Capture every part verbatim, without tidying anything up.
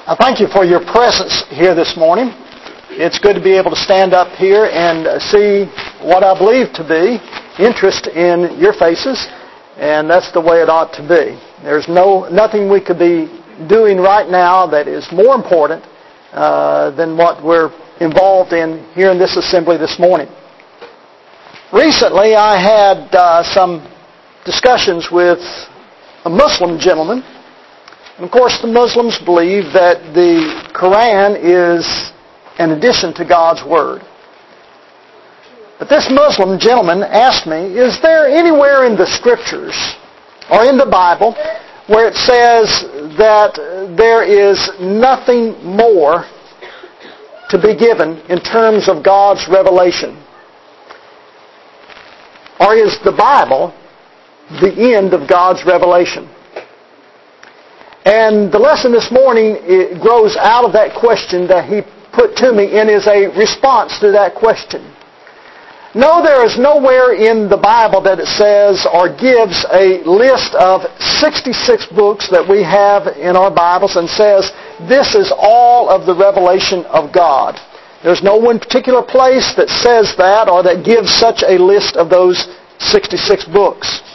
I thank you for your presence here this morning. It's good to be able to stand up here and see what I believe to be interest in your faces, and that's the way it ought to be. There's no nothing we could be doing right now that is more important uh, than what we're involved in here in this assembly this morning. Recently, I had uh, some discussions with a Muslim gentleman. And of course, the Muslims believe that the Quran is an addition to God's Word. But this Muslim gentleman asked me, is there anywhere in the Scriptures or in the Bible where it says that there is nothing more to be given in terms of God's revelation? Or is the Bible the end of God's revelation? And the lesson this morning it grows out of that question that he put to me and is a response to that question. No, there is nowhere in the Bible that it says or gives a list of sixty-six books that we have in our Bibles and says this is all of the revelation of God. There's no one particular place that says that or that gives such a list of those sixty-six books.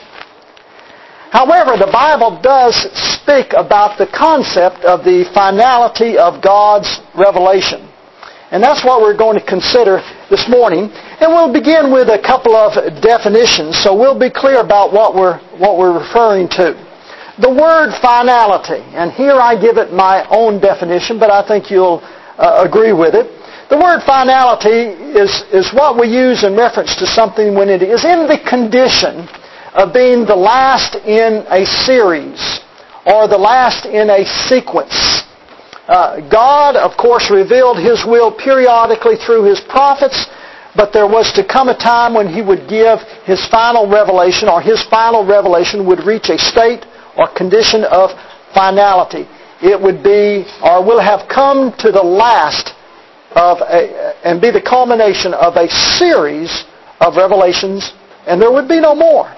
However, the Bible does speak about the concept of the finality of God's revelation. And that's what we're going to consider this morning. And we'll begin with a couple of definitions, so we'll be clear about what we're, what we're referring to. The word finality, and here I give it my own definition, but I think you'll uh, agree with it. The word finality is, is what we use in reference to something when it is in the condition of being the last in a series or the last in a sequence. Uh, God, of course, revealed His will periodically through His prophets, but there was to come a time when He would give His final revelation, or His final revelation would reach a state or condition of finality. It would be, or will have come to the last of a, and be the culmination of a series of revelations, and there would be no more.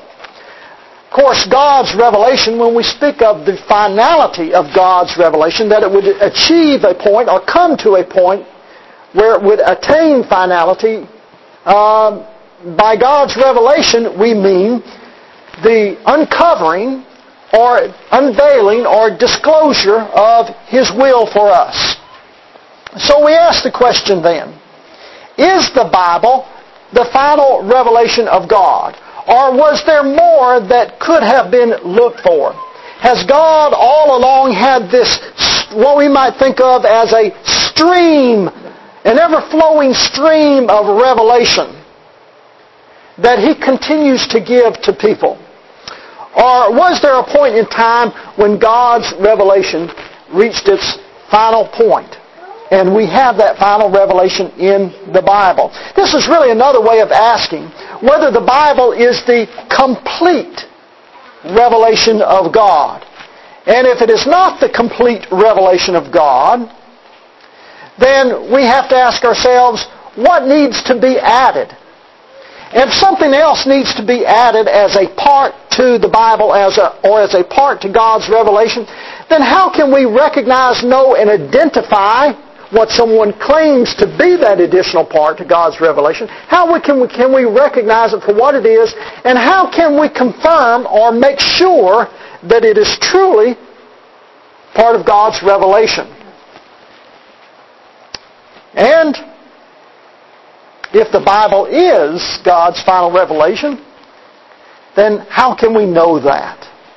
Of course, God's revelation, when we speak of the finality of God's revelation, that it would achieve a point or come to a point where it would attain finality, uh, by God's revelation we mean the uncovering or unveiling or disclosure of His will for us. So we ask the question then, is the Bible the final revelation of God? Or was there more that could have been looked for? Has God all along had this, what we might think of as a stream, an ever-flowing stream of revelation that He continues to give to people? Or was there a point in time when God's revelation reached its final point? And we have that final revelation in the Bible. This is really another way of asking whether the Bible is the complete revelation of God. And if it is not the complete revelation of God, then we have to ask ourselves, what needs to be added? If something else needs to be added as a part to the Bible as a, or as a part to God's revelation, then how can we recognize, know, and identify what someone claims to be that additional part to God's revelation? How we can, we, can we recognize it for what it is, and how can we confirm or make sure that it is truly part of God's revelation? And if the Bible is God's final revelation, then how can we know that?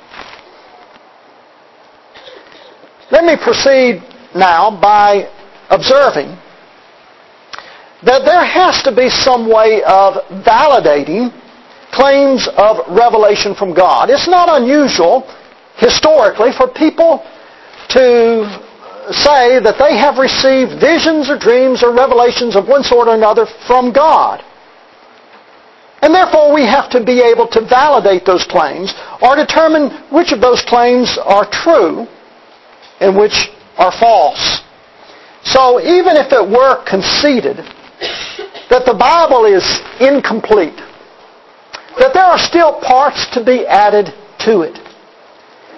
Let me proceed now by observing that there has to be some way of validating claims of revelation from God. It's not unusual, historically, for people to say that they have received visions or dreams or revelations of one sort or another from God. And therefore we have to be able to validate those claims or determine which of those claims are true and which are false. So even if it were conceded that the Bible is incomplete, that there are still parts to be added to it,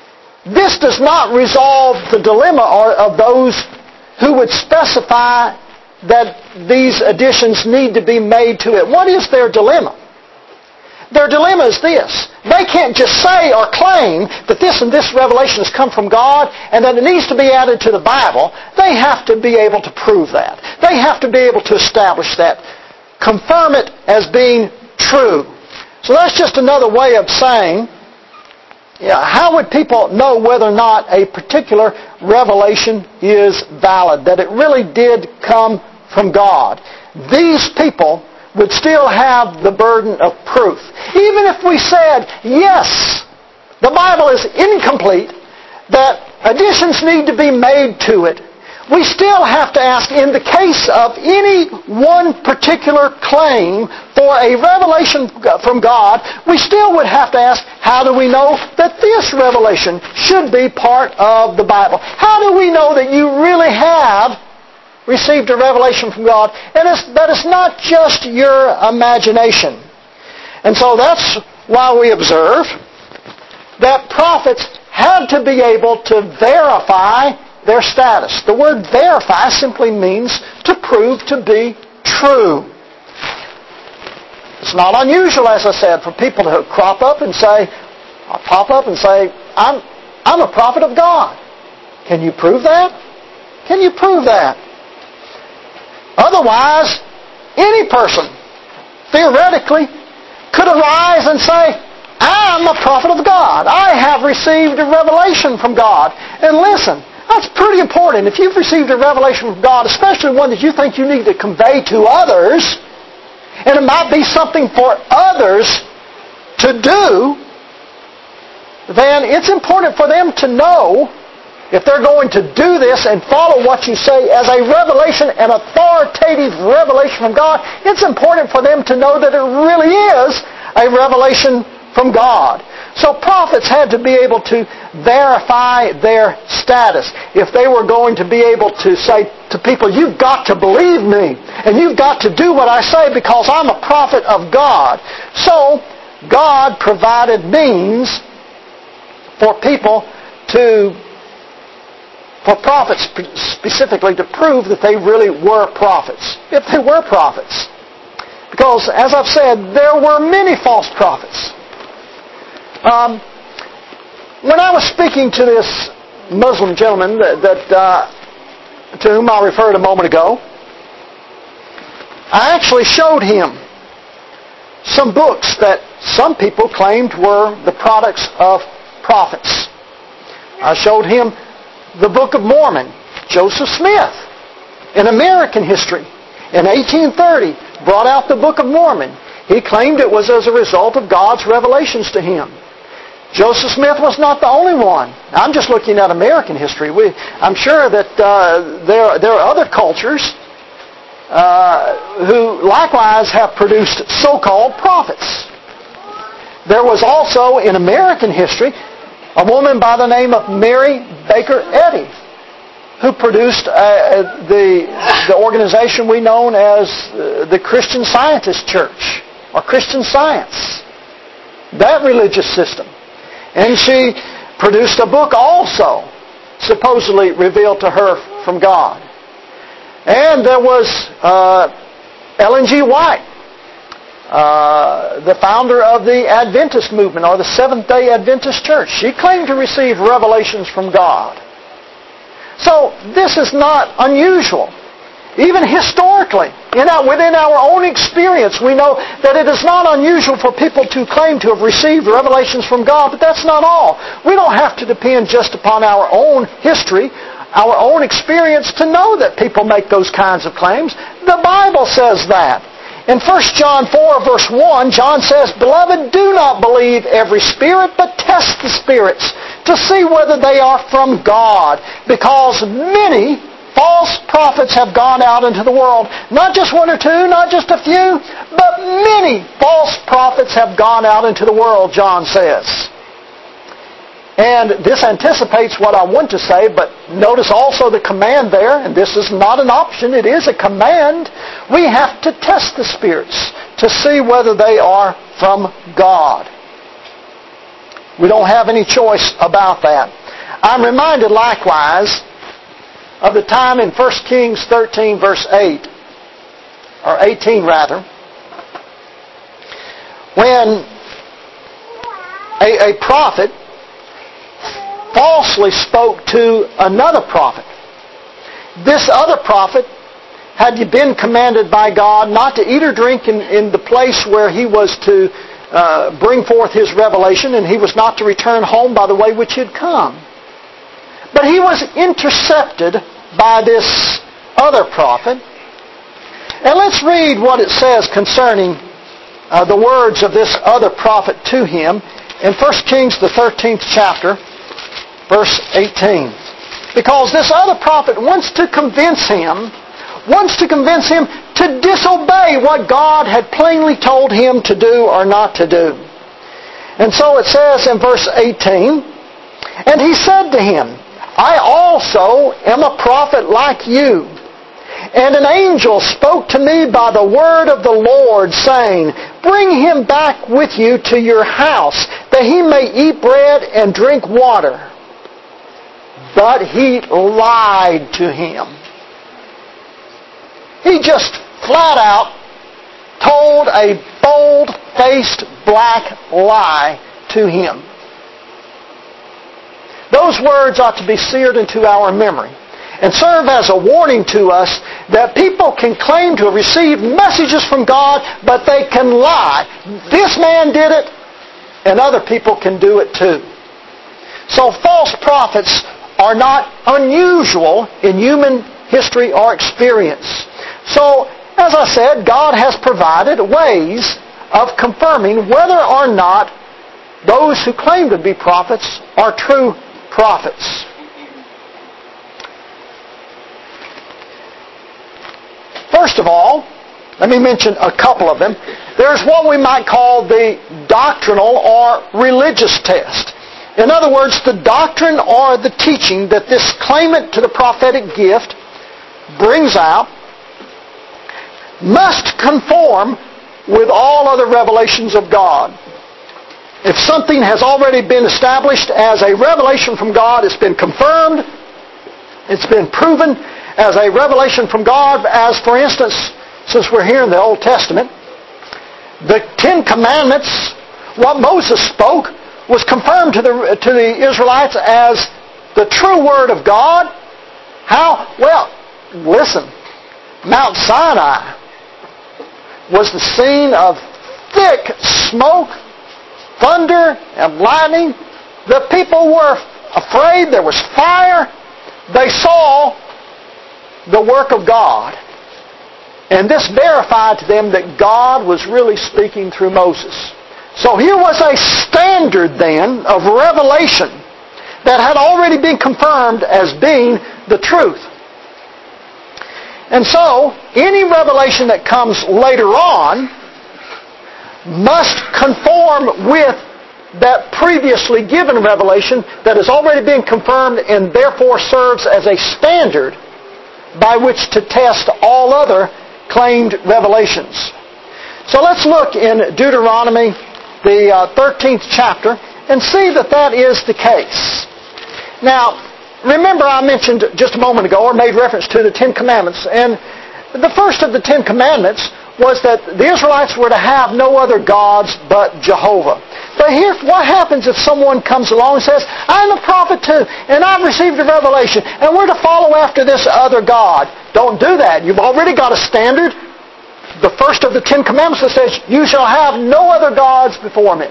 this does not resolve the dilemma of those who would specify that these additions need to be made to it. What is their dilemma? Their dilemma is this. They can't just say or claim that this and this revelation has come from God and that it needs to be added to the Bible. They have to be able to prove that. They have to be able to establish that. Confirm it as being true. So that's just another way of saying, yeah, how would people know whether or not a particular revelation is valid, that it really did come from God? These people would still have the burden of proof. Even if we said, yes, the Bible is incomplete, that additions need to be made to it, we still have to ask, in the case of any one particular claim for a revelation from God, we still would have to ask, how do we know that this revelation should be part of the Bible? How do we know that you really have received a revelation from God, and it's, that it's not just your imagination? And so that's why we observe that prophets had to be able to verify their status. The word verify simply means to prove to be true. It's not unusual, as I said, for people to crop up and say, pop up and say, I'm, I'm a prophet of God. Can you prove that? Can you prove that? Otherwise, any person, theoretically, could arise and say, I'm a prophet of God. I have received a revelation from God. And listen, that's pretty important. If you've received a revelation from God, especially one that you think you need to convey to others, and it might be something for others to do, then it's important for them to know, if they're going to do this and follow what you say as a revelation, an authoritative revelation from God, it's important for them to know that it really is a revelation from God. So prophets had to be able to verify their status. If they were going to be able to say to people, you've got to believe me, and you've got to do what I say because I'm a prophet of God. So God provided means for people to, for prophets specifically, to prove that they really were prophets, if they were prophets. Because, as I've said, there were many false prophets. Um, when I was speaking to this Muslim gentleman that, that uh, to whom I referred a moment ago, I actually showed him some books that some people claimed were the products of prophets. I showed him the Book of Mormon. Joseph Smith, in American history, in eighteen thirty, brought out the Book of Mormon. He claimed it was as a result of God's revelations to him. Joseph Smith was not the only one. I'm just looking at American history. We, I'm sure that uh, there, there are other cultures uh, who likewise have produced so-called prophets. There was also in American history a woman by the name of Mary Baker Eddy, who produced uh, the, the organization we know as uh, the Christian Scientist Church, or Christian Science, that religious system. And she produced a book also, supposedly revealed to her from God. And there was uh, Ellen G. White, uh, the founder of the Adventist movement, or the Seventh-day Adventist Church. She claimed to receive revelations from God. So this is not unusual. Even historically, in our, within our own experience, we know that it is not unusual for people to claim to have received revelations from God, but that's not all. We don't have to depend just upon our own history, our own experience to know that people make those kinds of claims. The Bible says that. In First John four, verse one, John says, Beloved, do not believe every spirit, but test the spirits to see whether they are from God, because many false prophets have gone out into the world. Not just one or two, not just a few, but many false prophets have gone out into the world, John says. And this anticipates what I want to say, but notice also the command there, and this is not an option, it is a command. We have to test the spirits to see whether they are from God. We don't have any choice about that. I'm reminded likewise of the time in First Kings thirteen, verse eight, or eighteen rather, when a, a prophet falsely spoke to another prophet. This other prophet had been commanded by God not to eat or drink in, in the place where he was to uh, bring forth his revelation, and he was not to return home by the way which he had come. But he was intercepted by this other prophet. And let's read what it says concerning uh, the words of this other prophet to him in First Kings, the thirteenth chapter, verse eighteen. Because this other prophet wants to convince him, wants to convince him to disobey what God had plainly told him to do or not to do. And so it says in verse eighteen, and he said to him, I also am a prophet like you. And an angel spoke to me by the word of the Lord, saying, bring him back with you to your house, that he may eat bread and drink water. But he lied to him. He just flat out told a bold-faced black lie to him. Those words ought to be seared into our memory and serve as a warning to us that people can claim to have received messages from God, but they can lie. This man did it, and other people can do it too. So false prophets are not unusual in human history or experience. So, as I said, God has provided ways of confirming whether or not those who claim to be prophets are true prophets. First of all, let me mention a couple of them. There's what we might call the doctrinal or religious test. In other words, the doctrine or the teaching that this claimant to the prophetic gift brings out must conform with all other revelations of God. If something has already been established as a revelation from God, it's been confirmed, it's been proven as a revelation from God, as for instance, since we're here in the Old Testament, the Ten Commandments, what Moses spoke, was confirmed to the, to the Israelites as the true Word of God. How? Well, listen, Mount Sinai was the scene of thick smoke, thunder, and lightning. The people were afraid. There was fire. They saw the work of God. And this verified to them that God was really speaking through Moses. So here was a standard then of revelation that had already been confirmed as being the truth. And so, any revelation that comes later on must conform with that previously given revelation that has already been confirmed and therefore serves as a standard by which to test all other claimed revelations. So let's look in Deuteronomy, the uh, thirteenth chapter, and see that that is the case. Now, remember I mentioned just a moment ago, or made reference to the Ten Commandments, and the first of the Ten Commandments was that the Israelites were to have no other gods but Jehovah. But here, what happens if someone comes along and says, I'm a prophet too, and I've received a revelation, and we're to follow after this other God? Don't do that. You've already got a standard. The first of the Ten Commandments that says, you shall have no other gods before me.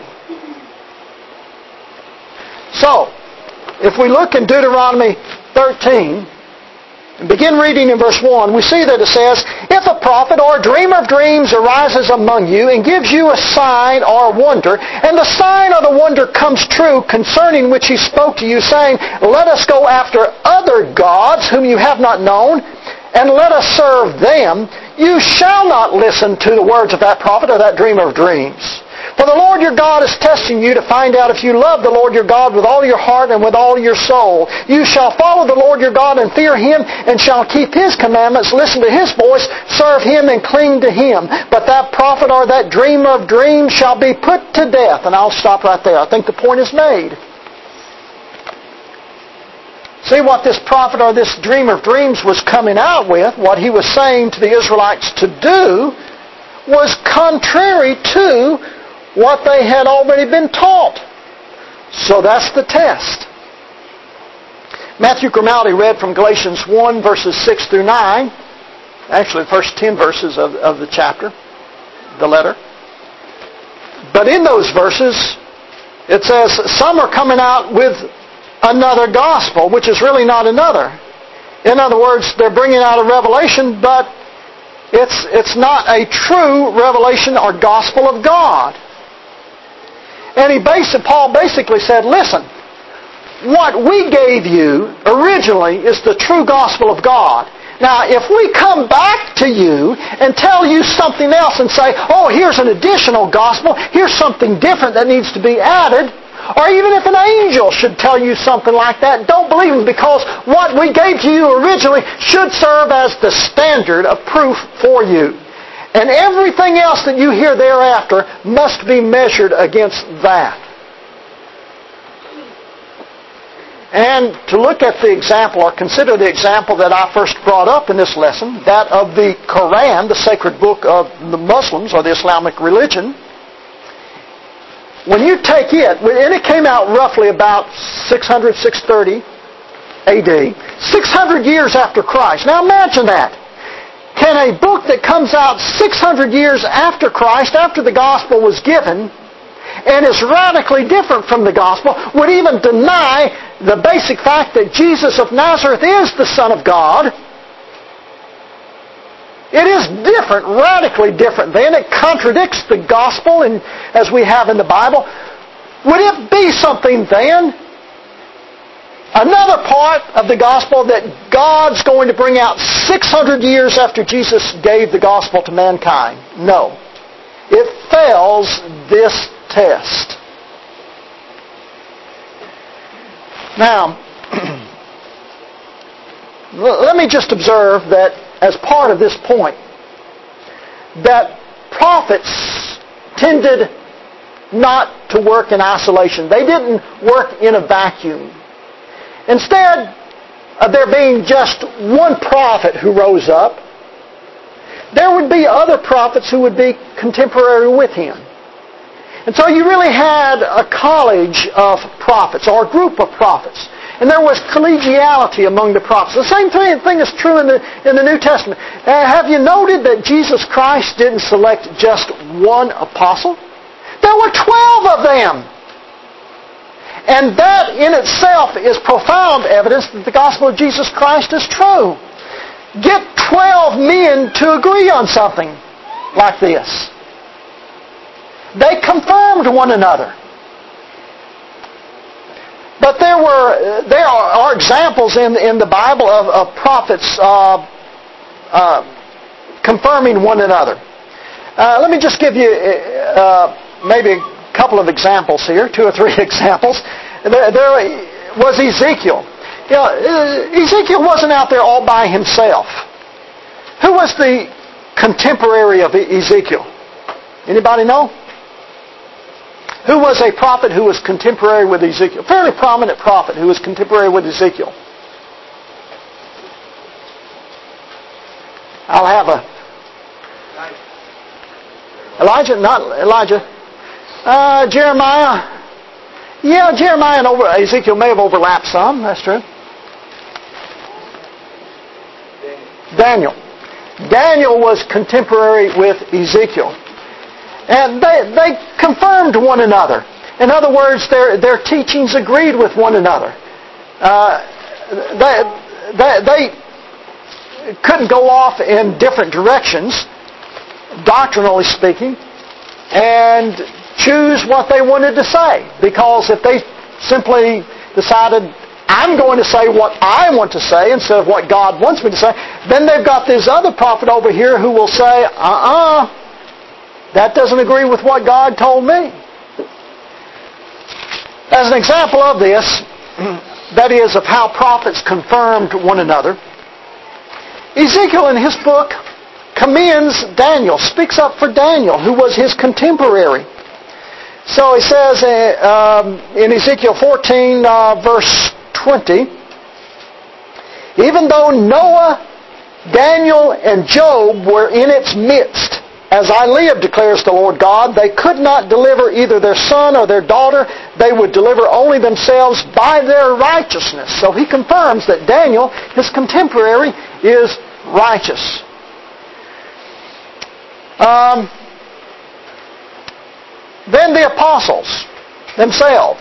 So, if we look in Deuteronomy thirteen, and begin reading in verse one, we see that it says, if a prophet or a dreamer of dreams arises among you and gives you a sign or a wonder, and the sign or the wonder comes true concerning which he spoke to you, saying, let us go after other gods whom you have not known, and let us serve them, you shall not listen to the words of that prophet or that dreamer of dreams. For the Lord your God is testing you to find out if you love the Lord your God with all your heart and with all your soul. You shall follow the Lord your God and fear Him, and shall keep His commandments, listen to His voice, serve Him, and cling to Him. But that prophet or that dreamer of dreams shall be put to death. And I'll stop right there. I think the point is made. See, what this prophet or this dreamer of dreams was coming out with, what he was saying to the Israelites to do, was contrary to what they had already been taught. So that's the test. Matthew Grimaldi read from Galatians one, verses six through nine. Actually, the first ten verses of, of the chapter, the letter. But in those verses, it says, some are coming out with another gospel, which is really not another. In other words, they're bringing out a revelation, but it's, it's not a true revelation or gospel of God. And he basically, Paul basically said, listen, what we gave you originally is the true gospel of God. Now, if we come back to you and tell you something else and say, oh, here's an additional gospel, here's something different that needs to be added, or even if an angel should tell you something like that, don't believe them, because what we gave to you originally should serve as the standard of proof for you. And everything else that you hear thereafter must be measured against that. And to look at the example, or consider the example that I first brought up in this lesson, that of the Quran, the sacred book of the Muslims, or the Islamic religion. When you take it, and it came out roughly about six hundred, six thirty A D, six hundred years after Christ. Now imagine that. Can a book that comes out six hundred years after Christ, after the gospel was given, and is radically different from the gospel, would even deny the basic fact that Jesus of Nazareth is the Son of God? It is different, radically different then. It contradicts the gospel, and as we have in the Bible. Would it be something then, another part of the gospel, that God's going to bring out six hundred years after Jesus gave the gospel to mankind? No. It fails this test. Now, let me just observe that as part of this point, that prophets tended not to work in isolation. They didn't work in a vacuum. Instead of there being just one prophet who rose up, there would be other prophets who would be contemporary with him. And so you really had a college of prophets, or a group of prophets. And there was collegiality among the prophets. The same thing, thing is true in the, in the New Testament. Uh, have you noted that Jesus Christ didn't select just one apostle? There were twelve of them. And that in itself is profound evidence that the gospel of Jesus Christ is true. Get twelve men to agree on something like this. They confirmed one another. But there were there are, are examples in, in the Bible of, of prophets uh, uh, confirming one another. Uh, let me just give you uh, maybe a couple of examples here, two or three examples. There, there was Ezekiel. You know, Ezekiel wasn't out there all by himself. Who was the contemporary of Ezekiel? Anybody know? Who was a prophet who was contemporary with Ezekiel? A fairly prominent prophet who was contemporary with Ezekiel. I'll have a... Elijah? Not Elijah. Uh, Jeremiah. Yeah, Jeremiah and over, Ezekiel may have overlapped some. That's true. Daniel. Daniel was contemporary with Ezekiel. And they, they confirmed one another. In other words, their, their teachings agreed with one another. Uh, they, they, they couldn't go off in different directions, doctrinally speaking, and choose what they wanted to say. Because if they simply decided, I'm going to say what I want to say instead of what God wants me to say, then they've got this other prophet over here who will say, uh-uh, that doesn't agree with what God told me. As an example of this, that is, of how prophets confirmed one another, Ezekiel in his book commends Daniel, speaks up for Daniel, who was his contemporary. So he says uh, um, in Ezekiel fourteen, uh, verse twenty, Even though Noah, Daniel, and Job were in its midst, as I live, declares the Lord God, they could not deliver either their son or their daughter. They would deliver only themselves by their righteousness. So he confirms that Daniel, his contemporary, is righteous. Um, then the apostles themselves.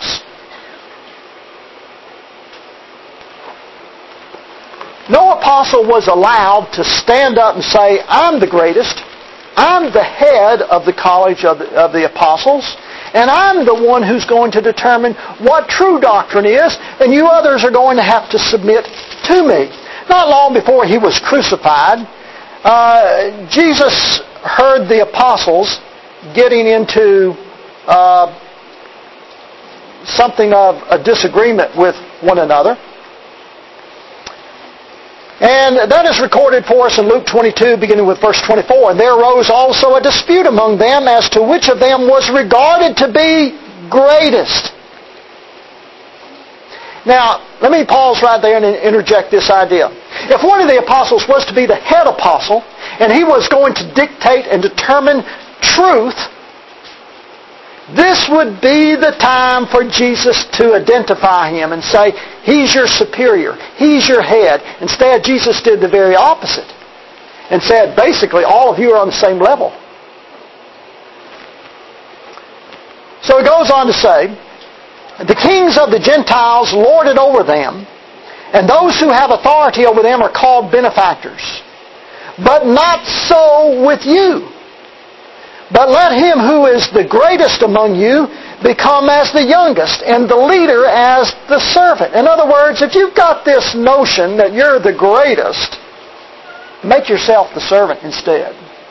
No apostle was allowed to stand up and say, I'm the greatest. I'm the head of the college of the, of the apostles, and I'm the one who's going to determine what true doctrine is, and you others are going to have to submit to me. Not long before he was crucified, uh, Jesus heard the apostles getting into uh, something of a disagreement with one another. And that is recorded for us in Luke twenty-two, beginning with verse twenty-four. And there arose also a dispute among them as to which of them was regarded to be greatest. Now, let me pause right there and interject this idea. If one of the apostles was to be the head apostle, and he was going to dictate and determine truth, this would be the time for Jesus to identify him and say, he's your superior, he's your head. Instead, Jesus did the very opposite and said, basically, all of you are on the same level. So he goes on to say, the kings of the Gentiles lord it over them, and those who have authority over them are called benefactors. But not so with you. But let him who is the greatest among you become as the youngest, and the leader as the servant. In other words, if you've got this notion that you're the greatest, make yourself the servant instead.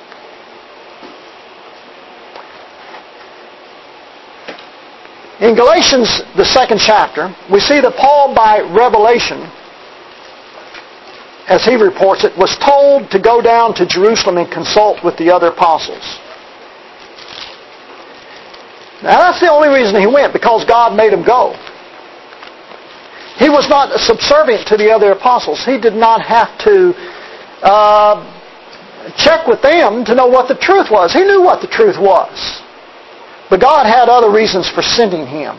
In Galatians, the second chapter, we see that Paul, by revelation, as he reports it, was told to go down to Jerusalem and consult with the other apostles. Now that's the only reason he went, because God made him go. He was not subservient to the other apostles. He did not have to uh, check with them to know what the truth was. He knew what the truth was. But God had other reasons for sending him.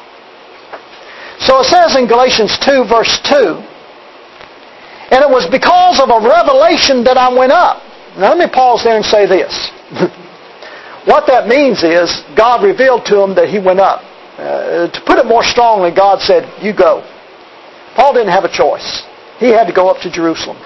So it says in Galatians two, verse two, and it was because of a revelation that I went up. Now let me pause there and say this. What that means is God revealed to him that he went up. Uh, to put it more strongly, God said, you go. Paul didn't have a choice. He had to go up to Jerusalem.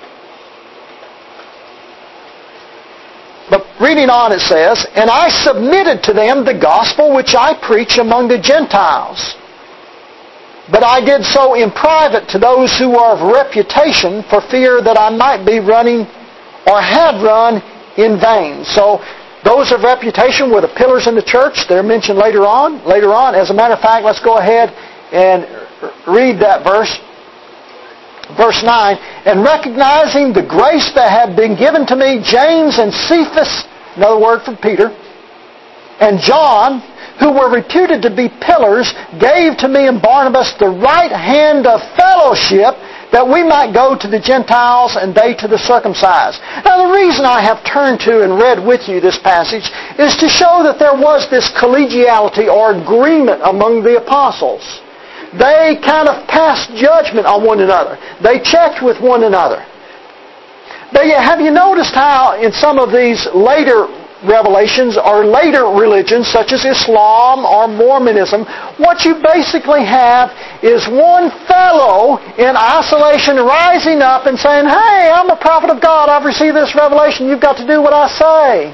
But reading on it says, and I submitted to them the gospel which I preach among the Gentiles. But I did so in private to those who are of reputation, for fear that I might be running or had run in vain. So those of reputation were the pillars in the church. They're mentioned later on. Later on, as a matter of fact, let's go ahead and read that verse. Verse nine, and recognizing the grace that had been given to me, James and Cephas, another word for Peter, and John, who were reputed to be pillars, gave to me and Barnabas the right hand of fellowship, that we might go to the Gentiles and they to the circumcised. Now the reason I have turned to and read with you this passage is to show that there was this collegiality or agreement among the apostles. They kind of passed judgment on one another. They checked with one another. But have you noticed how in some of these later revelations or later religions such as Islam or Mormonism, what you basically have is one fellow in isolation rising up and saying, hey, I'm a prophet of God, I've received this revelation, you've got to do what I say.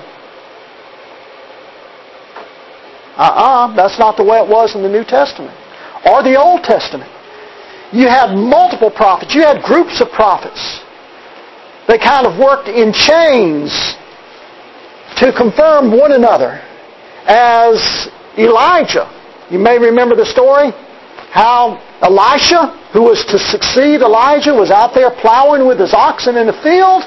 Uh-uh, that's not the way it was in the New Testament or the Old Testament. You had multiple prophets, you had groups of prophets. They kind of worked in chains to confirm one another. As Elijah, you may remember the story, how Elisha, who was to succeed Elijah, was out there plowing with his oxen in the field.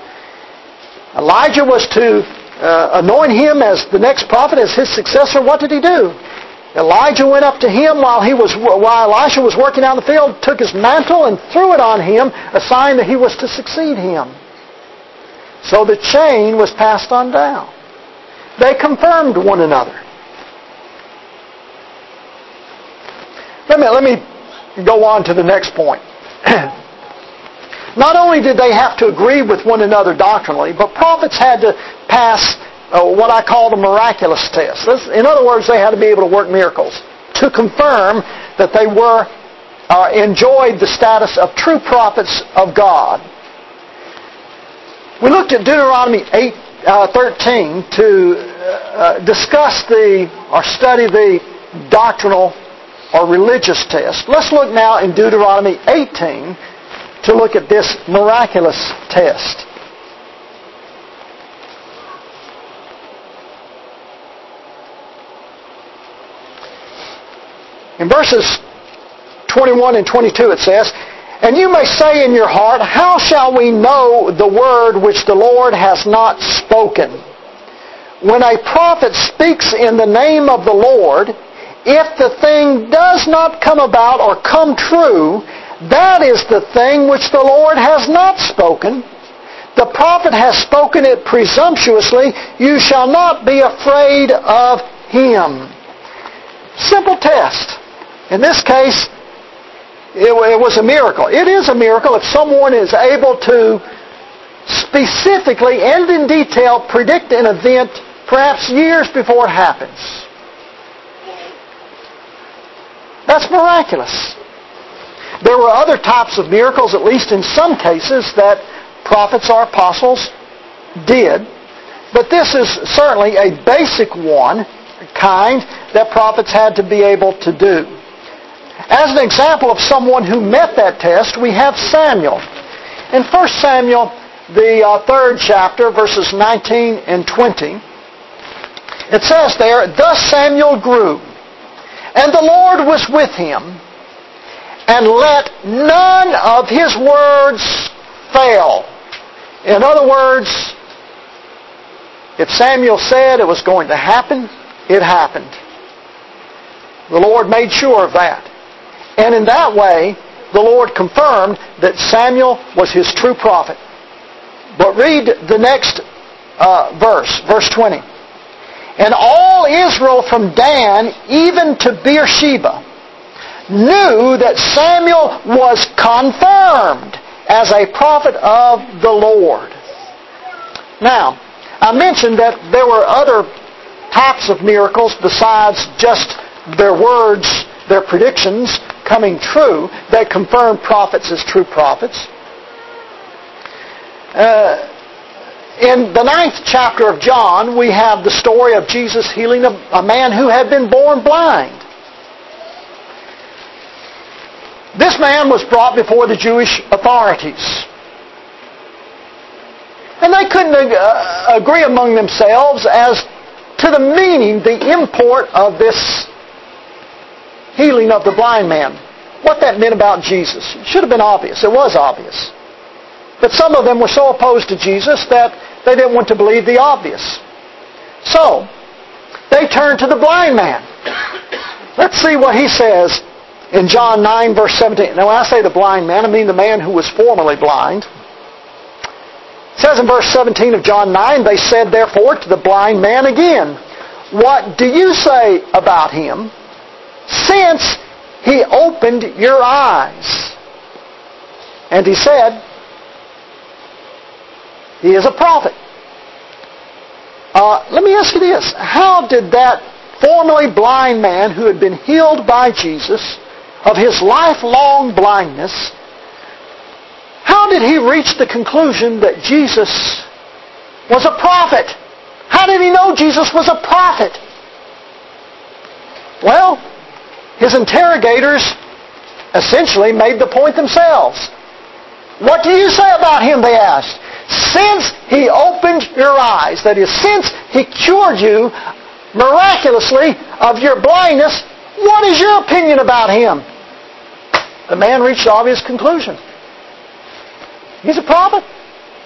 Elijah was to uh, anoint him as the next prophet, as his successor. What did he do? Elijah went up to him while he was while Elisha was working out in the field, took his mantle and threw it on him, a sign that he was to succeed him. So the chain was passed on down. They confirmed one another. Let me, let me go on to the next point. Not only did they have to agree with one another doctrinally, but prophets had to pass uh, what I call the miraculous test. In other words, they had to be able to work miracles to confirm that they were uh, enjoyed the status of true prophets of God. We looked at Deuteronomy eight thirteen to uh, discuss the or study the doctrinal or religious test. Let's look now in Deuteronomy eighteen to look at this miraculous test. In verses twenty-one and twenty-two it says, "And you may say in your heart, how shall we know the word which the Lord has not spoken? When a prophet speaks in the name of the Lord, if the thing does not come about or come true, that is the thing which the Lord has not spoken. The prophet has spoken it presumptuously. You shall not be afraid of him." Simple test. In this case, it was a miracle. It is a miracle if someone is able to specifically and in detail predict an event perhaps years before it happens. That's miraculous. There were other types of miracles, at least in some cases, that prophets or apostles did. But this is certainly a basic one, kind, that prophets had to be able to do. As an example of someone who met that test, we have Samuel. In First Samuel, the uh, third chapter, verses nineteen and twenty, it says there, "Thus Samuel grew, and the Lord was with him, and let none of his words fail." In other words, if Samuel said it was going to happen, it happened. The Lord made sure of that. And in that way, the Lord confirmed that Samuel was his true prophet. But read the next uh, verse, verse twenty. "And all Israel from Dan even to Beersheba knew that Samuel was confirmed as a prophet of the Lord." Now, I mentioned that there were other types of miracles besides just their words, their predictions coming true that confirmed prophets as true prophets. Uh, in the ninth chapter of John, we have the story of Jesus healing a, a man who had been born blind. This man was brought before the Jewish authorities. And they couldn't uh, agree among themselves as to the meaning, the import of this healing of the blind man. What that meant about Jesus. It should have been obvious. It was obvious. But some of them were so opposed to Jesus that they didn't want to believe the obvious. So, they turned to the blind man. Let's see what he says in John nine, verse seventeen. Now, when I say the blind man, I mean the man who was formerly blind. It says in verse seventeen of John nine, "They said therefore to the blind man again, What do you say about him? Since he opened your eyes." And he said, "He is a prophet." Uh, let me ask you this. How did that formerly blind man who had been healed by Jesus of his lifelong blindness, how did he reach the conclusion that Jesus was a prophet? How did he know Jesus was a prophet? Well, his interrogators essentially made the point themselves. "What do you say about him?" they asked. "Since he opened your eyes," that is, since he cured you miraculously of your blindness, what is your opinion about him? The man reached the obvious conclusion. He's a prophet.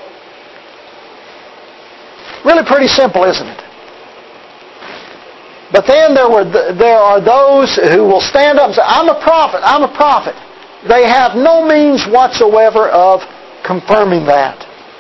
Really pretty simple, isn't it? But then there were there are those who will stand up and say, I'm a prophet, I'm a prophet. They have no means whatsoever of confirming that.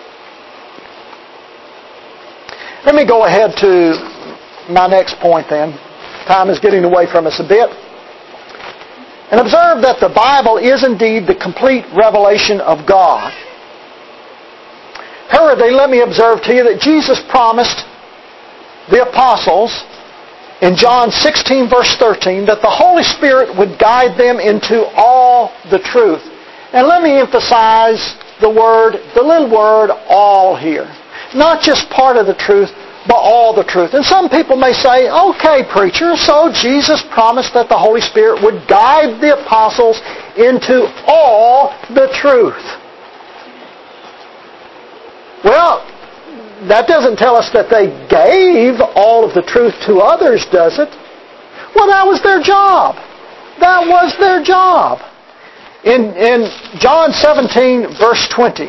Let me go ahead to my next point then. Time is getting away from us a bit. And observe that the Bible is indeed the complete revelation of God. Hurriedly, let me observe to you that Jesus promised the apostles in John sixteen verse thirteen that the Holy Spirit would guide them into all the truth. And let me emphasize the word, the little word, all here. Not just part of the truth, but all the truth. And some people may say, okay, preacher, so Jesus promised that the Holy Spirit would guide the apostles into all the truth. Well, that doesn't tell us that they gave all of the truth to others, does it? Well, that was their job. That was their job. In, in John seventeen, verse twenty,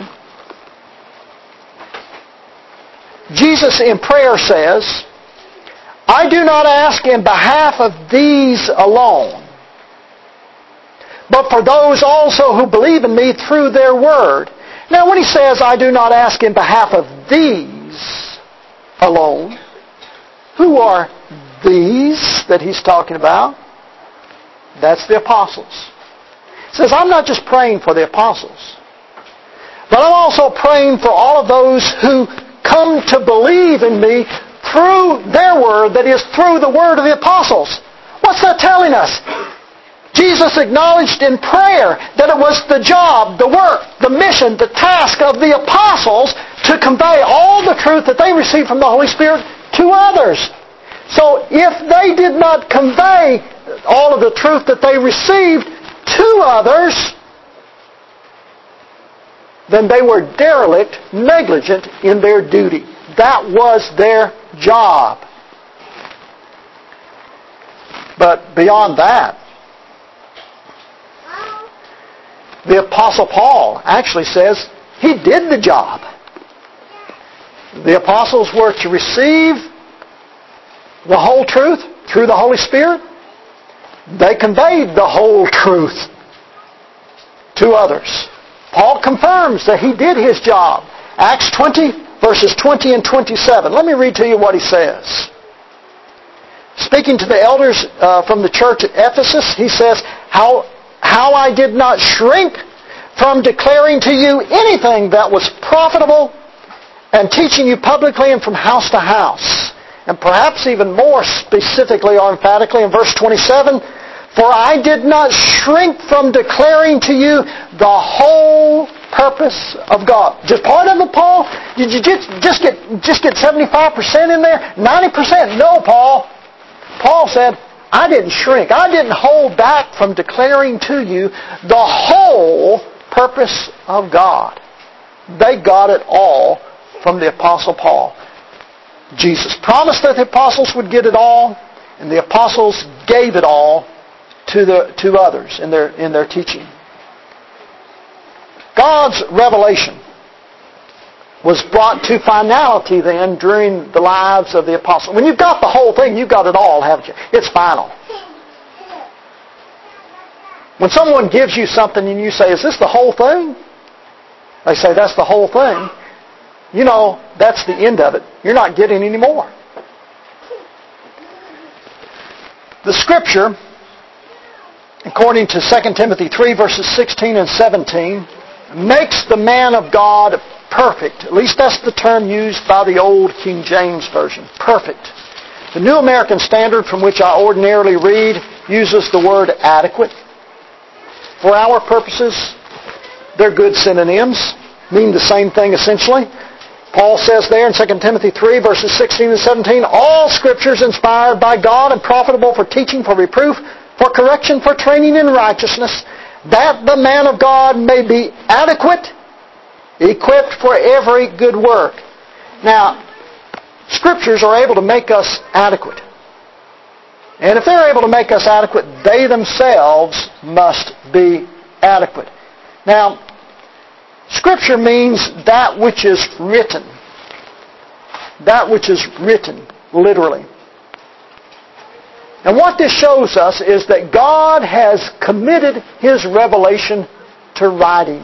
Jesus in prayer says, I do not ask in behalf of these alone, but for those also who believe in me through their word. Now when he says, I do not ask in behalf of these alone, who are these that he's talking about? That's the apostles. He says, I'm not just praying for the apostles, but I'm also praying for all of those who come to believe in me through their word, that is, through the word of the apostles. What's that telling us? Jesus acknowledged in prayer that it was the job, the work, the mission, the task of the apostles to convey all the truth that they received from the Holy Spirit to others. So if they did not convey all of the truth that they received to others, then they were derelict, negligent in their duty. That was their job. But beyond that, the Apostle Paul actually says he did the job. The apostles were to receive the whole truth through the Holy Spirit. They conveyed the whole truth to others. Paul confirms that he did his job. Acts twenty, verses twenty and twenty-seven. Let me read to you what he says. Speaking to the elders uh, from the church at Ephesus, he says, How, how I did not shrink from declaring to you anything that was profitable and teaching you publicly and from house to house. And perhaps even more specifically or emphatically in verse twenty-seven, for I did not shrink from declaring to you the whole purpose of God. Just part of it, Paul? Did you just, just get just get seventy-five percent in there? ninety percent? No, Paul. Paul said, I didn't shrink. I didn't hold back from declaring to you the whole purpose of God. They got it all from the Apostle Paul. Jesus promised that the apostles would get it all, and the apostles gave it all to the to others in their in their teaching. God's revelation was brought to finality then during the lives of the apostles. When you've got the whole thing, you've got it all, haven't you? It's final. When someone gives you something and you say, is this the whole thing? They say, that's the whole thing. You know, that's the end of it. You're not getting any more. The Scripture, according to Second Timothy three, verses sixteen and seventeen, makes the man of God perfect. At least that's the term used by the old King James Version. Perfect. The New American Standard, from which I ordinarily read, uses the word adequate. For our purposes, they're good synonyms, mean the same thing essentially. Paul says there in Second Timothy three, verses sixteen and seventeen, all Scripture is inspired by God and profitable for teaching, for reproof, for correction, for training in righteousness, that the man of God may be adequate, equipped for every good work. Now, Scriptures are able to make us adequate. And if they're able to make us adequate, they themselves must be adequate. Now, Scripture means that which is written. That which is written, literally. And what this shows us is that God has committed His revelation to writing.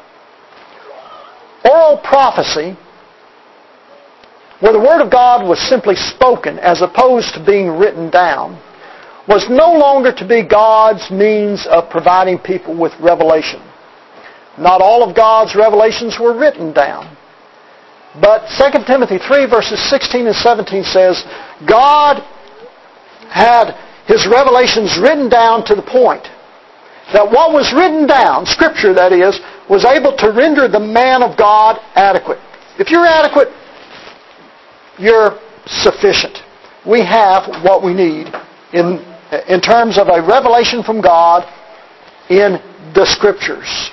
Oral prophecy, where the Word of God was simply spoken as opposed to being written down, was no longer to be God's means of providing people with revelation. Not all of God's revelations were written down. But Second Timothy three verses sixteen and seventeen says, God had His revelations written down to the point that what was written down, Scripture that is, was able to render the man of God adequate. If you're adequate, you're sufficient. We have what we need in, in terms of a revelation from God in the Scriptures.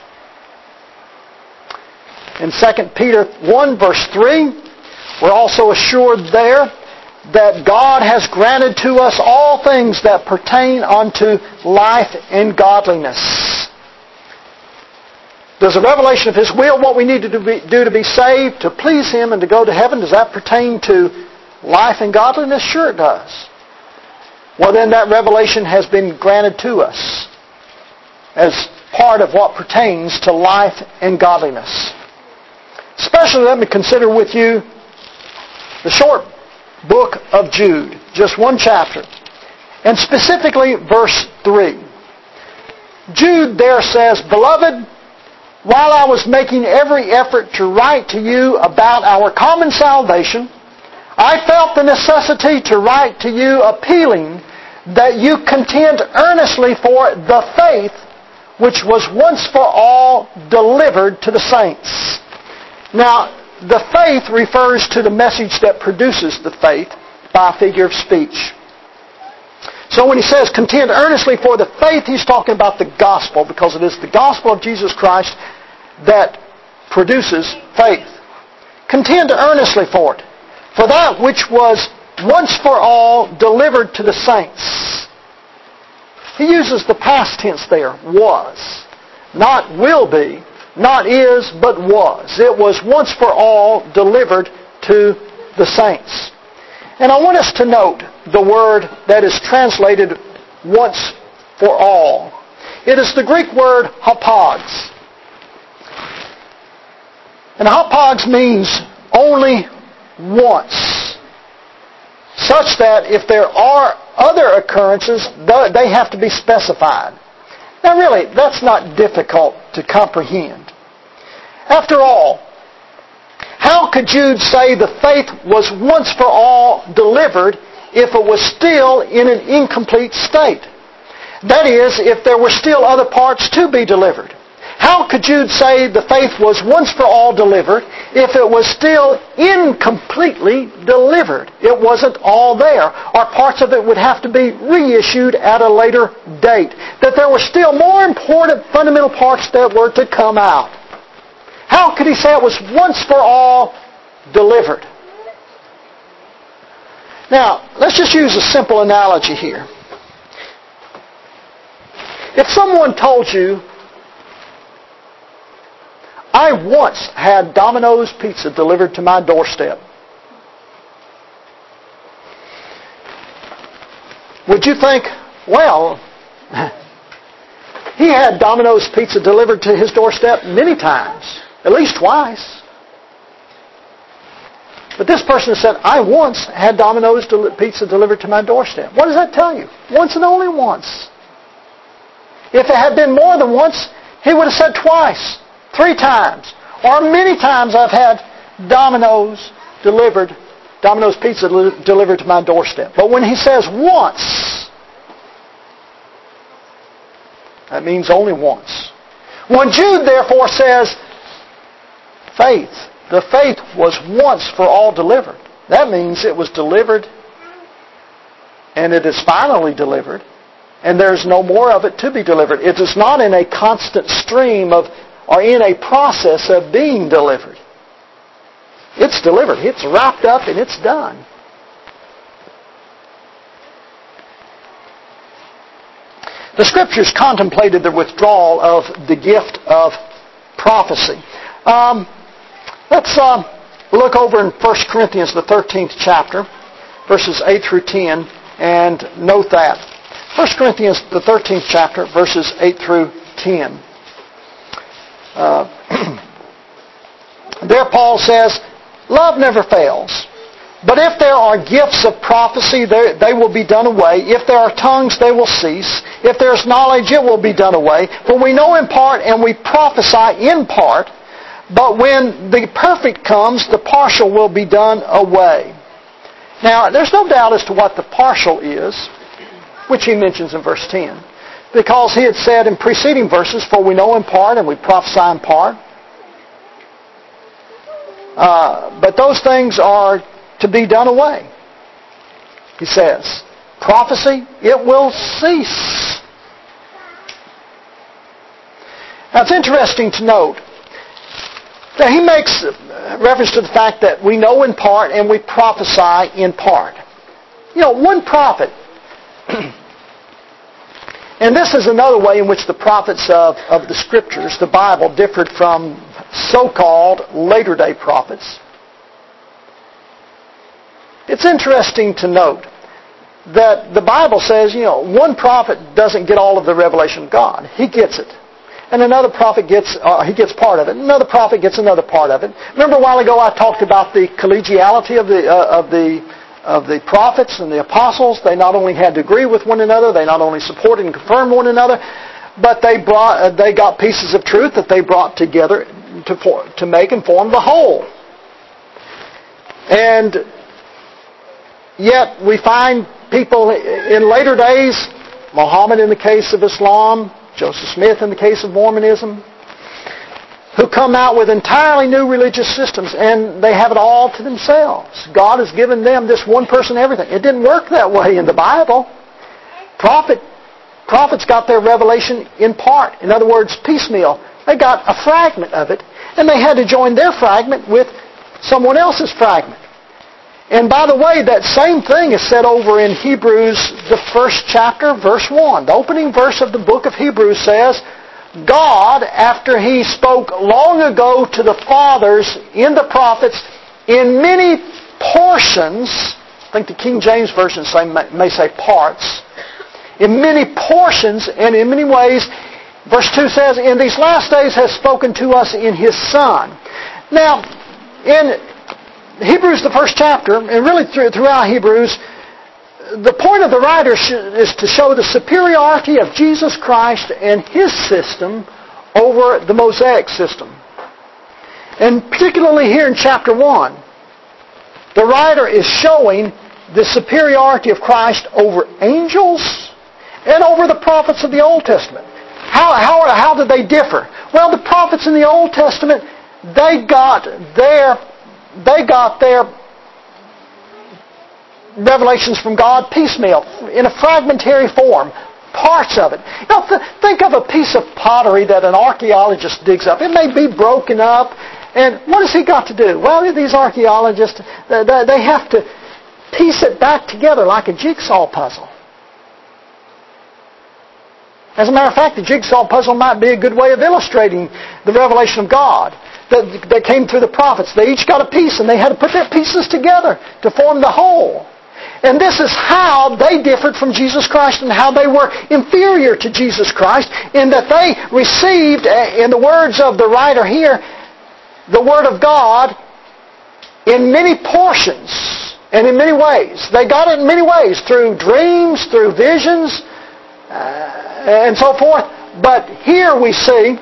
In Second Peter one verse three, we're also assured there that God has granted to us all things that pertain unto life and godliness. Does the revelation of His will, what we need to do to be saved, to please Him and to go to heaven, does that pertain to life and godliness? Sure it does. Well, then that revelation has been granted to us as part of what pertains to life and godliness. Especially, let me consider with you the short book of Jude, just one chapter, and specifically verse three. Jude there says, Beloved, while I was making every effort to write to you about our common salvation, I felt the necessity to write to you appealing that you contend earnestly for the faith which was once for all delivered to the saints. Now, the faith refers to the message that produces the faith by figure of speech. So when he says contend earnestly for the faith, he's talking about the gospel, because it is the gospel of Jesus Christ that produces faith. Contend earnestly for it, for that which was once for all delivered to the saints. He uses the past tense there, was, not will be, not is, but was. It was once for all delivered to the saints. And I want us to note the word that is translated once for all. It is the Greek word hapags. And hapags means only once, such that if there are other occurrences, they have to be specified. Now really, that's not difficult to comprehend. After all, how could Jude say the faith was once for all delivered if it was still in an incomplete state? That is, if there were still other parts to be delivered. How could Jude say the faith was once for all delivered if it was still incompletely delivered? It wasn't all there, or parts of it would have to be reissued at a later date. That there were still more important fundamental parts that were to come out. How could he say it was once for all delivered? Now, let's just use a simple analogy here. If someone told you, I once had Domino's pizza delivered to my doorstep, would you think, well, he had Domino's pizza delivered to his doorstep many times, at least twice. But this person said, I once had Domino's pizza delivered to my doorstep. What does that tell you? Once and only once. If it had been more than once, he would have said twice, three times, or many times I've had Domino's delivered, Domino's pizza delivered to my doorstep. But when he says once, that means only once. When Jude therefore says faith, the faith was once for all delivered, that means it was delivered and it is finally delivered, and there's no more of it to be delivered. It is not in a constant stream of, or in a process of being delivered. It's delivered. It's wrapped up and it's done. The Scriptures contemplated the withdrawal of the gift of prophecy. Um, let's uh, look over in First Corinthians, the thirteenth chapter, verses eight through ten. and note that. First Corinthians, the thirteenth chapter, verses eight through ten. Uh, there Paul says, love never fails. But if there are gifts of prophecy, they, they will be done away. If there are tongues, they will cease. If there is knowledge, it will be done away. For we know in part and we prophesy in part. But when the perfect comes, the partial will be done away. Now, there's no doubt as to what the partial is, which he mentions in verse ten. Because he had said in preceding verses, for we know in part and we prophesy in part. Uh, but those things are to be done away. He says, prophecy, it will cease. Now it's interesting to note that he makes reference to the fact that we know in part and we prophesy in part. You know, one prophet, and this is another way in which the prophets of, of the Scriptures, the Bible, differed from so-called later-day prophets. It's interesting to note that the Bible says, you know, one prophet doesn't get all of the revelation of God. He gets it. And another prophet gets, uh, he gets part of it. Another prophet gets another part of it. Remember a while ago I talked about the collegiality of the, uh, of the, of the prophets and the apostles. They not only had to agree with one another, they not only supported and confirmed one another, but they brought, uh, they got pieces of truth that they brought together to, for, to make and form the whole. And yet we find people in later days, Muhammad in the case of Islam, Joseph Smith in the case of Mormonism, who come out with entirely new religious systems, and they have it all to themselves. God has given them, this one person, everything. It didn't work that way in the Bible. Prophet, prophets got their revelation in part. In other words, piecemeal. They got a fragment of it, and they had to join their fragment with someone else's fragment. And by the way, that same thing is said over in Hebrews, the first chapter, verse one. The opening verse of the book of Hebrews says, God, after He spoke long ago to the fathers in the prophets, in many portions, I think the King James Version say, may say parts, in many portions and in many ways, verse two says, in these last days has spoken to us in His Son. Now, in Hebrews, the first chapter, and really throughout Hebrews, the point of the writer is to show the superiority of Jesus Christ and His system over the Mosaic system. And particularly here in chapter one, the writer is showing the superiority of Christ over angels and over the prophets of the Old Testament. How, how, how did they differ? Well, the prophets in the Old Testament, they got their They got their revelations from God piecemeal, in a fragmentary form, parts of it. You know, th- think of a piece of pottery that an archaeologist digs up. It may be broken up, and what has he got to do? Well, these archaeologists, they, they have to piece it back together like a jigsaw puzzle. As a matter of fact, the jigsaw puzzle might be a good way of illustrating the revelation of God that, that came through the prophets. They each got a piece, and they had to put their pieces together to form the whole. And this is how they differed from Jesus Christ and how they were inferior to Jesus Christ, in that they received, in the words of the writer here, the Word of God in many portions and in many ways. They got it in many ways, through dreams, through visions, uh, and so forth. But here we see,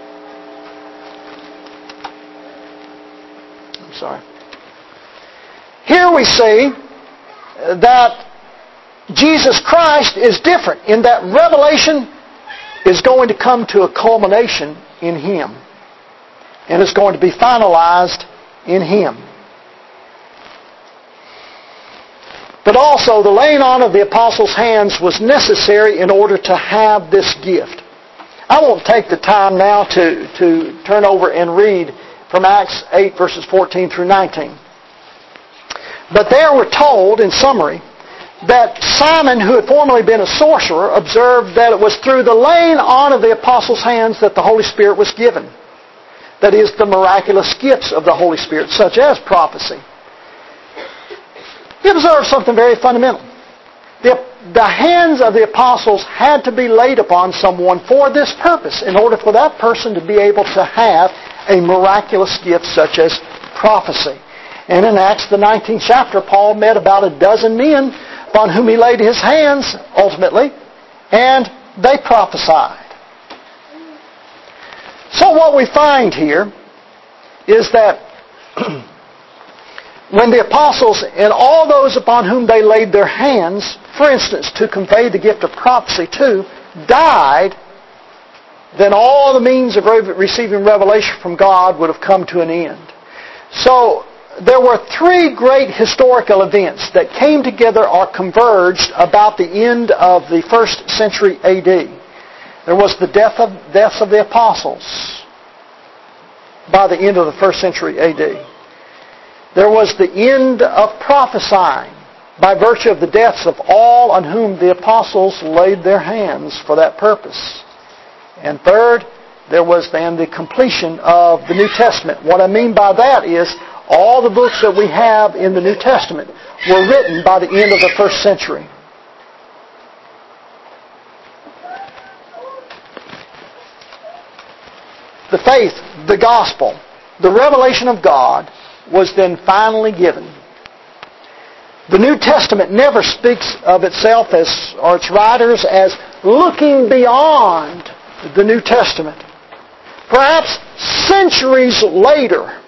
I'm sorry, here we see that Jesus Christ is different, in that revelation is going to come to a culmination in Him. And it's going to be finalized in Him. But also, the laying on of the apostles' hands was necessary in order to have this gift. I won't take the time now to, to turn over and read from Acts eight, verses fourteen through nineteen. But there we're told, in summary, that Simon, who had formerly been a sorcerer, observed that it was through the laying on of the apostles' hands that the Holy Spirit was given. That is, the miraculous gifts of the Holy Spirit, such as prophecy. He observed something very fundamental. The, the hands of the apostles had to be laid upon someone for this purpose, in order for that person to be able to have a miraculous gift such as prophecy. And in Acts, the nineteenth chapter, Paul met about a dozen men upon whom he laid his hands, ultimately, and they prophesied. So what we find here is that when the apostles and all those upon whom they laid their hands, for instance, to convey the gift of prophecy to, died, then all the means of receiving revelation from God would have come to an end. So there were three great historical events that came together or converged about the end of the first century A D. There was the death of, deaths of the apostles by the end of the first century A D. There was the end of prophesying by virtue of the deaths of all on whom the apostles laid their hands for that purpose. And third, there was then the completion of the New Testament. What I mean by that is all the books that we have in the New Testament were written by the end of the first century. The faith, the gospel, the revelation of God was then finally given. The New Testament never speaks of itself as, or its writers as looking beyond the New Testament. Perhaps centuries later,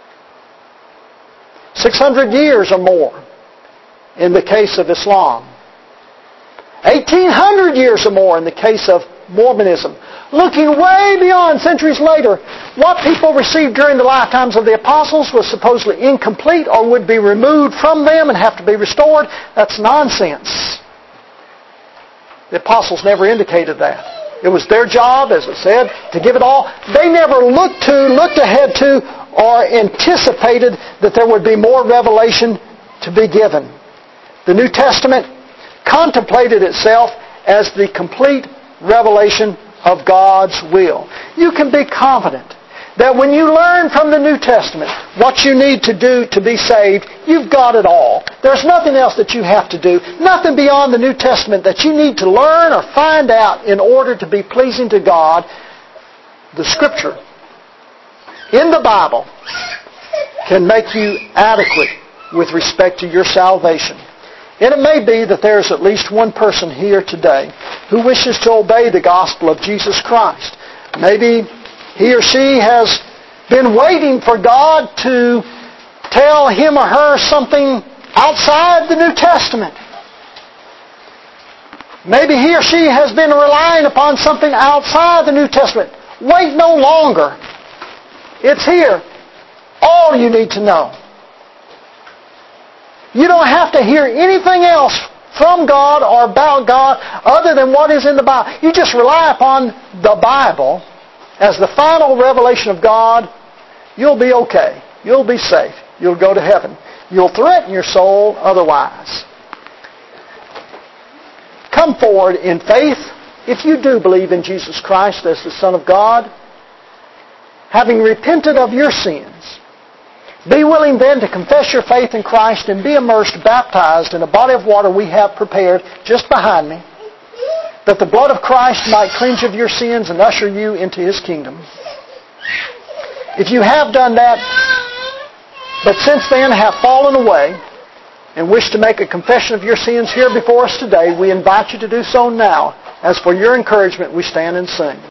six hundred years or more in the case of Islam, eighteen hundred years or more in the case of Mormonism, looking way beyond centuries later, what people received during the lifetimes of the apostles was supposedly incomplete or would be removed from them and have to be restored. That's nonsense. The apostles never indicated that. It was their job, as it said, to give it all. They never looked to, looked ahead to, or anticipated that there would be more revelation to be given. The New Testament contemplated itself as the complete revelation of God's will. You can be confident that when you learn from the New Testament what you need to do to be saved, you've got it all. There's nothing else that you have to do, nothing beyond the New Testament that you need to learn or find out in order to be pleasing to God. The Scripture in the Bible can make you adequate with respect to your salvation. And it may be that there's at least one person here today who wishes to obey the gospel of Jesus Christ. Maybe he or she has been waiting for God to tell him or her something outside the New Testament. Maybe he or she has been relying upon something outside the New Testament. Wait no longer. It's here. All you need to know. You don't have to hear anything else from God or about God other than what is in the Bible. You just rely upon the Bible as the final revelation of God. You'll be okay. You'll be safe. You'll go to heaven. You'll threaten your soul otherwise. Come forward in faith if you do believe in Jesus Christ as the Son of God, having repented of your sins. Be willing then to confess your faith in Christ and be immersed, baptized in a body of water we have prepared just behind me, that the blood of Christ might cleanse you of your sins and usher you into His kingdom. If you have done that, but since then have fallen away and wish to make a confession of your sins here before us today, we invite you to do so now. As for your encouragement, we stand and sing.